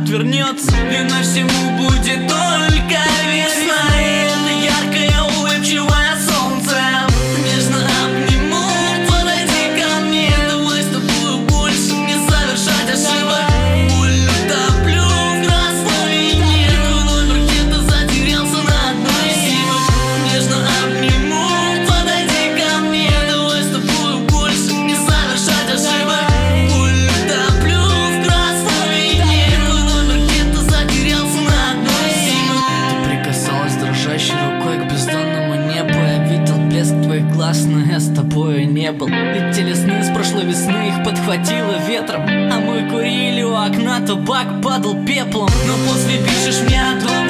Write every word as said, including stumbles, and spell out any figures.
отвернется, и на всему будет только весна. И это яркое улыбчивое солнце нежно обниму. Подойди ко мне, давай с тобой больше не совершать ошибок. Болью топлю в красной вине, твой номер где-то затерялся на одной из симок. Нежно обниму, подойди ко мне, давай с тобой больше не совершать ошибок. Болью топлю в красной вине, твой номер где-то затерялся на одной из симок. Ты прикасалась дрожащей рукой к бездонному небу. Я видел блеск твоих глаз, но я с тобой не был. Летели сны с прошлой весны, их подхватило ветром, а мы курили у окна, табак падал пеплом. Но после пишешь мне о том,